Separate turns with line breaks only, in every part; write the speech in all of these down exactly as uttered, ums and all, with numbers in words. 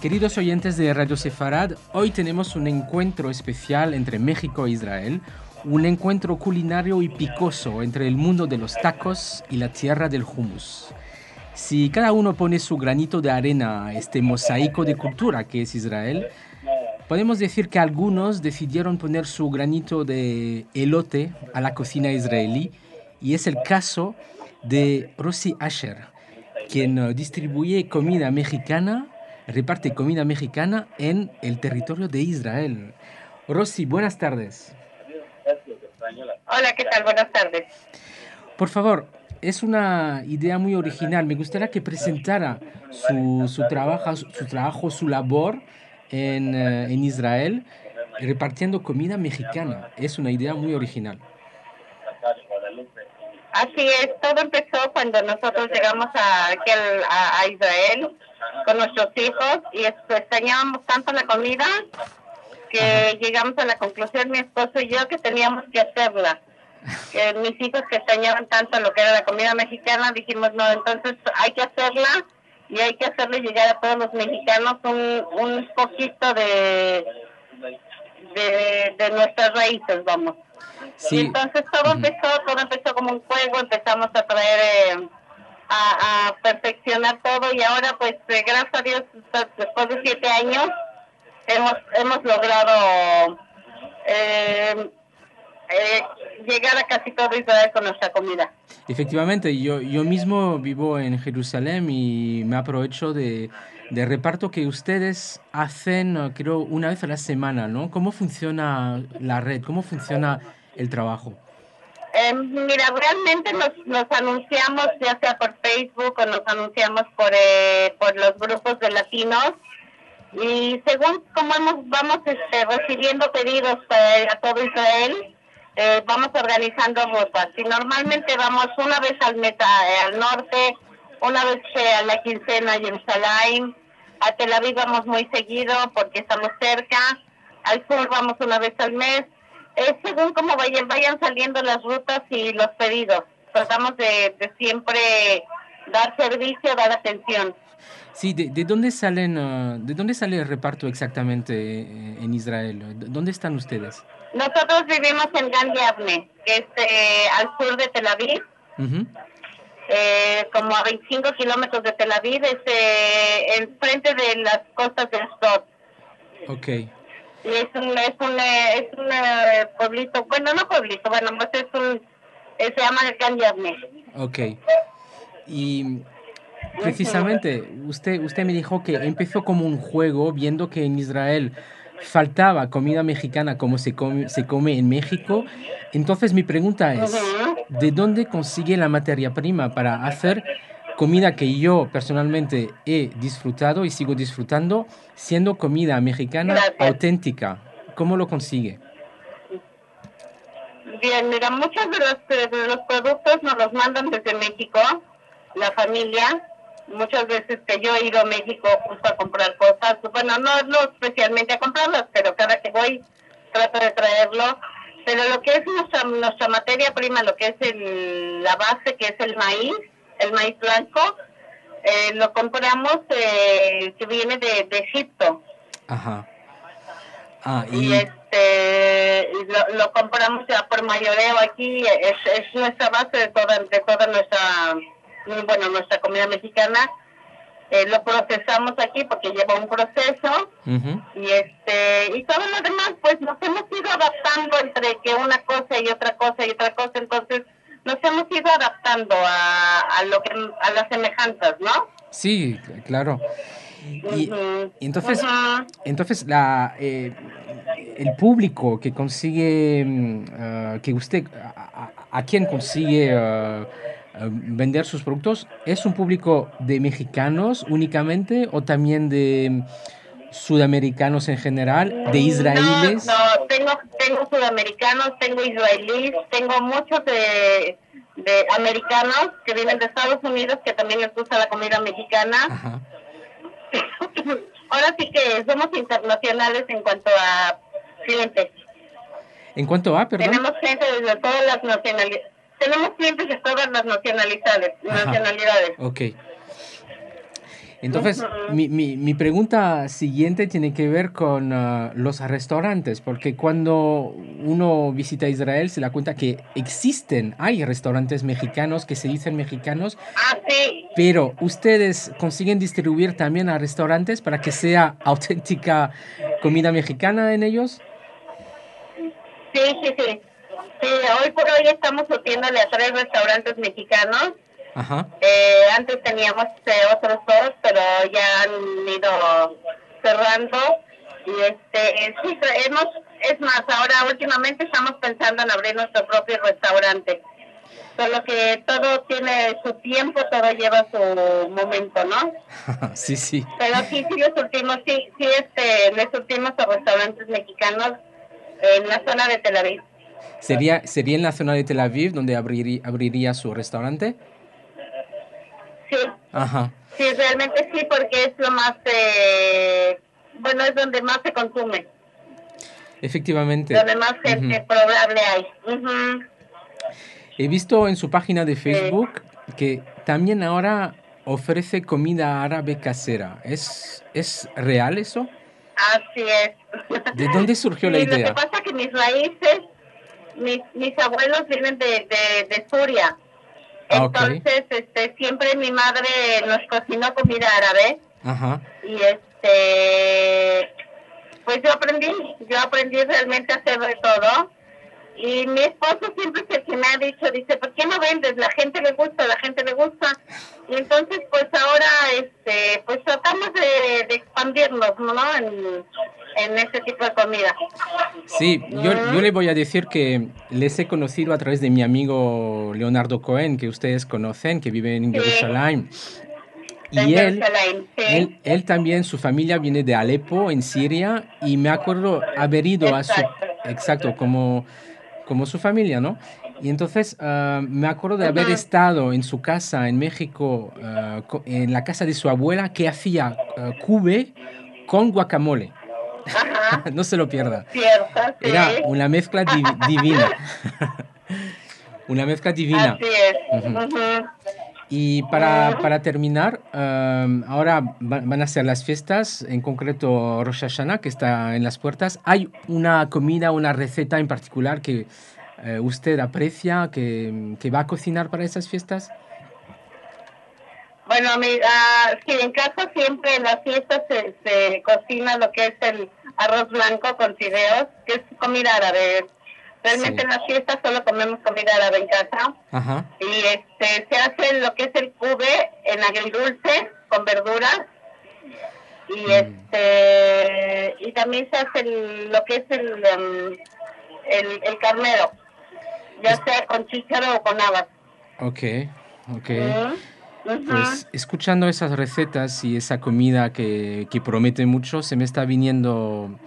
Queridos oyentes de Radio Sefarad, hoy tenemos un encuentro especial entre México e Israel, un encuentro culinario y picoso entre el mundo de los tacos y la tierra del hummus. Si cada uno pone su granito de arena a este mosaico de cultura que es Israel, podemos decir que algunos decidieron poner su granito de elote a la cocina israelí, y es el caso de Rosy Asher, quien uh, distribuye comida mexicana, reparte comida mexicana en el territorio de Israel. Rosy, buenas tardes.
Hola, ¿qué tal? Buenas tardes.
Por favor, es una idea muy original. Me gustaría que presentara su, su, trabajo, su trabajo, su labor en, uh, en Israel, repartiendo comida mexicana. Es una idea muy original.
Así es, todo empezó cuando nosotros llegamos a, aquí al- a, a Israel con nuestros hijos y esto, extrañábamos tanto la comida que
Ajá.
llegamos a la conclusión, mi esposo y yo, que teníamos que hacerla. Que mis hijos que extrañaban tanto lo que era la comida mexicana, dijimos, no, entonces hay que hacerla y hay que hacerle llegar a todos los mexicanos un, un poquito de, de, de nuestras raíces, vamos. Y
Sí.
entonces todo
Ujú.
empezó, todo empezó como un juego, empezamos a traer, eh, a, a perfeccionar todo y ahora pues eh, gracias a Dios después de siete años hemos hemos logrado eh, eh, llegar a casi todo Israel con nuestra comida.
Efectivamente, yo, yo mismo vivo en Jerusalén y me aprovecho de, de reparto que ustedes hacen, eh, creo, una vez a la semana, ¿no? ¿Cómo funciona la red? ¿Cómo funciona el trabajo?
Eh, mira, realmente nos, nos anunciamos ya sea por Facebook o nos anunciamos por eh, por los grupos de latinos y según cómo hemos, vamos este, recibiendo pedidos eh, a todo Israel, eh, vamos organizando rutas. Y normalmente vamos una vez al mes a- al norte, una vez eh, a la quincena a Jerusalén, a Tel Aviv vamos muy seguido porque estamos cerca, al sur vamos una vez al mes. Es según cómo vayan, vayan saliendo las rutas y los pedidos. Tratamos de, de siempre dar servicio, dar atención.
Sí, ¿de, de dónde salen, eh, de dónde sale el reparto exactamente eh, en Israel? ¿Dó- ¿Dónde están ustedes?
Nosotros vivimos en Gan Yavne, que es eh, al sur de Tel Aviv,
Ujú.
eh, como a veinticinco kilómetros de Tel Aviv, es eh, enfrente de las costas de Asdod.
Ok,
Y es un, es un, eh, es un eh, pueblito, bueno, no pueblito, bueno, pues es un, eh, se llama Gan Yavne.
ok. Y
Ujú.
precisamente, usted, usted me dijo que empezó como un juego, viendo que en Israel faltaba comida mexicana como se come, se come en México. Entonces mi pregunta es,
Ujú.
¿de dónde consigue la materia prima para hacer comida que yo personalmente he disfrutado y sigo disfrutando, siendo comida mexicana
Gracias.
auténtica? ¿Cómo lo consigue?
Bien, mira, muchos de los, eh, de los productos nos los mandan desde México, la familia. Muchas veces que yo he ido a México justo a comprar cosas, bueno, no, no especialmente a comprarlas, pero cada que voy trato de traerlo. Pero lo que es nuestra, nuestra materia prima, lo que es el, la base, que es el maíz, el maíz blanco, eh, lo compramos eh, que viene de, de Egipto.
Ajá. Ah,
Y
y
este y lo, lo compramos ya por mayoreo aquí, es, es nuestra base de toda de toda nuestra bueno nuestra comida mexicana. Eh, lo procesamos aquí porque lleva un proceso
ujú.
y este y todo lo demás pues nos hemos ido adaptando entre que una cosa y otra cosa y otra cosa, entonces nos hemos ido adaptando a, a lo que a las semejanzas, ¿no?
Sí, cl- claro. Y,
Ujú,
y entonces,
ujú.
entonces la, eh, el público que consigue, mm, ah, que usted, a, a- a quien consigue ah, ah, vender sus productos, ¿es un público de mexicanos únicamente o también de mm, sudamericanos en general, de
No,
israelíes?
no, tengo, tengo sudamericanos, tengo israelíes, tengo muchos de, de americanos que vienen de Estados Unidos que también les gusta la comida mexicana.
Ajá.
Ahora sí que somos internacionales en cuanto a clientes.
En cuanto a, perdón.
Tenemos gente de todas las nacionalidades. Tenemos clientes de todas las nacionalidades.
Ajá.
nacionalidades.
Ok. Entonces,
Ujú.
mi, mi, mi pregunta siguiente tiene que ver con uh, los restaurantes, porque cuando uno visita Israel se da cuenta que existen, hay restaurantes mexicanos que se dicen mexicanos,
Ah, sí,
pero ustedes consiguen distribuir también a restaurantes para que sea auténtica comida mexicana en ellos.
sí, sí, sí. Sí, hoy por hoy estamos surtiéndole a tres restaurantes mexicanos.
Ajá.
Eh, antes teníamos eh, otros dos, pero ya han ido cerrando. Y este, sí, hemos, es más, ahora últimamente estamos pensando en abrir nuestro propio restaurante. Solo que todo tiene su tiempo, todo lleva su momento, ¿no?
Sí, sí.
Pero sí, sí le surtimos, sí, sí, este, le surtimos a restaurantes mexicanos en la zona de Tel Aviv.
¿Sería, sería en la zona de Tel Aviv donde abriría, abriría su restaurante?
Sí,
Ajá.
sí, realmente sí, porque es lo más, eh, bueno, es donde más se consume,
Efectivamente.
donde más
Ujú.
gente probable hay. Uh-huh.
He visto en su página de
Sí,
Facebook que también ahora ofrece comida árabe casera. ¿Es, es real eso?
así es.
¿De dónde surgió la
Sí, lo que
idea?
pasa es que mis raíces, mis, mis abuelos vienen de, de, de Suria.
Ah, ok.
Entonces, este, siempre mi madre nos cocinó comida árabe
Ajá.
y este, pues yo aprendí, yo aprendí realmente a hacer de todo. Y mi esposo siempre es el que me ha dicho, dice, ¿por qué no vendes? La gente le gusta, la gente le gusta. Y entonces, pues ahora, este, pues tratamos de, de expandirnos, ¿no? En, en este tipo de comida.
Sí, yo, yo le
Mm,
voy a decir que les he conocido a través de mi amigo Leonardo Cohen, que ustedes conocen, que vive en
sí,
Jerusalén.
en
Y él,
Jerusalén, sí,
él, él también, su familia viene de Alepo, en Siria, y me acuerdo haber ido a su,
exacto.
exacto, como, como su familia, ¿no? Y entonces ah, me acuerdo de haber
Ujú.
estado en su casa en México, ah, co- en la casa de su abuela, que hacía ah, cube con guacamole.
Ajá,
No se lo pierda.
cierto,
Era
sí.
una mezcla divi- divina. Una mezcla divina.
Así es.
Ujú.
Ujú.
Y para,
Mm.
para terminar, am, ahora va- van a ser las fiestas, en concreto Rosh Hashanah, que está en las puertas. ¿Hay una comida, una receta en particular que eh, usted aprecia, que, que va a cocinar para esas fiestas?
Bueno, mi, ah, sí, en casa siempre en las fiestas se, se cocina lo que es el arroz blanco con fideos, que es comida árabe. Realmente
Sí.
en las fiestas solo comemos comida árabe en casa.
Ajá.
Y este se hace lo que es el cube en agridulce con verduras. Y
Mm,
este y también se hace el- lo que es el, um, el, el carnero, ya
es-
sea con chícharo o con habas.
ok, ok.
Mm, ujú.
Pues escuchando esas recetas y esa comida que, que promete mucho, se me está viniendo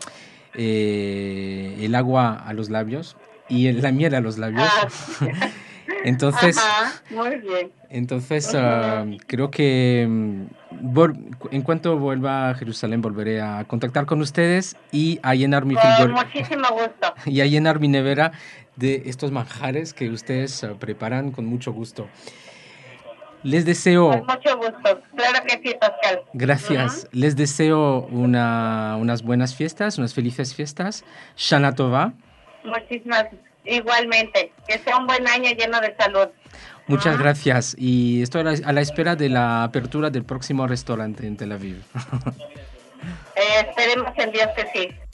eh, el agua a los labios y el- la miel a los labios.
Ah,
Entonces,
ajá, muy bien.
entonces ah,
Ujú.
creo que mm, vol- en cuanto vuelva a Jerusalén volveré a contactar con ustedes y a llenar mi
Con
frigor
muchísimo gusto.
y a llenar mi nevera de estos manjares que ustedes ah, preparan con mucho gusto. Les
Con
deseo
mucho gusto. Claro que sí, Pascal.
Gracias.
Ujú.
Les deseo una- unas buenas fiestas, unas felices fiestas. Shana Tova.
Muchísimas, igualmente. Que sea un buen año lleno de salud.
Muchas
Ujú.
gracias y estoy a la, a la espera de la apertura del próximo restaurante en Tel Aviv.
Eh, esperemos en Dios que sí.